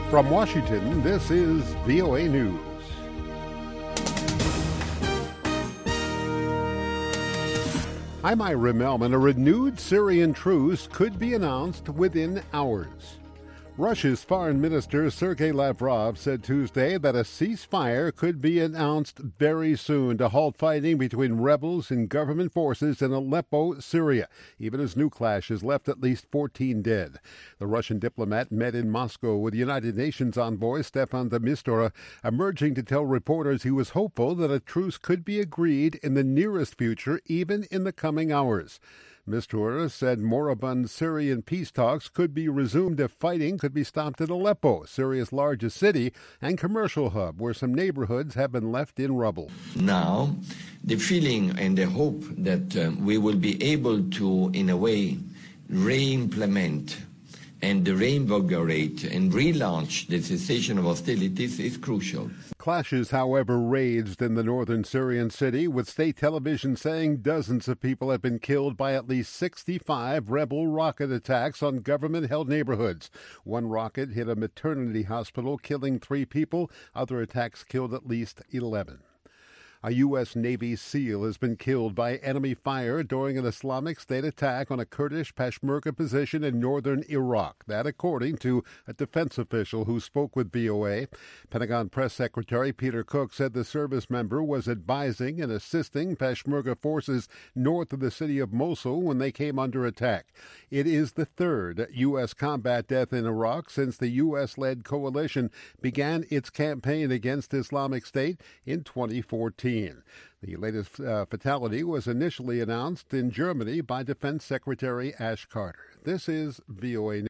From Washington, this is VOA News. I'm Ira Melman. A renewed Syrian truce could be announced within hours. Russia's Foreign Minister Sergei Lavrov said Tuesday that a ceasefire could be announced very soon to halt fighting between rebels and government forces in Aleppo, Syria, even as new clashes left at least 14 dead. The Russian diplomat met in Moscow with United Nations envoy Stefan de Mistura, emerging to tell reporters he was hopeful that a truce could be agreed in the nearest future, even in the coming hours. Mistura said moribund Syrian peace talks could be resumed if fighting could be stopped at Aleppo, Syria's largest city and commercial hub, where some neighborhoods have been left in rubble. Now, the feeling and the hope that we will be able to, in a way, re-implement and reinvigorate and relaunch the cessation of hostilities is crucial. Clashes, however, raged in the northern Syrian city, with state television saying dozens of people have been killed by at least 65 rebel rocket attacks on government-held neighborhoods. One rocket hit a maternity hospital, killing 3 people. Other attacks killed at least 11. A U.S. Navy SEAL has been killed by enemy fire during an Islamic State attack on a Kurdish Peshmerga position in northern Iraq. That according to a defense official who spoke with VOA. Pentagon Press Secretary Peter Cook said the service member was advising and assisting Peshmerga forces north of the city of Mosul when they came under attack. It is the third U.S. combat death in Iraq since the U.S.-led coalition began its campaign against Islamic State in 2014. The latest fatality was initially announced in Germany by Defense Secretary Ash Carter. This is VOA News.